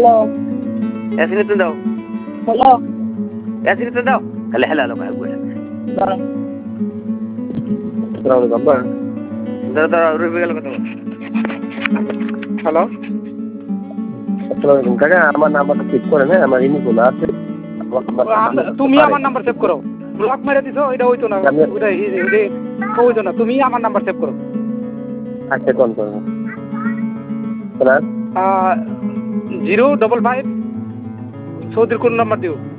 hello AC নিতে দাও hello AC নিতে দাও তাহলে হ্যালো হ্যালো ভাই দাঁড়ান আসসালামু আলাইকুম দাদা রুবি গেল কথা হ্যালো আসসালামু আলাইকুম কাকা আমার নাম্বারটা চেক করেন হ্যাঁ আমার ইনিগুলো আছে তুমি আমার নাম্বার সেভ করো ব্লক মেরে দিছো এটা হইতো না ওটা হইতো না তুমি আমার নাম্বার সেভ করো আচ্ছা কোন করবো 055 সৌদির কোন নাম্বার দিও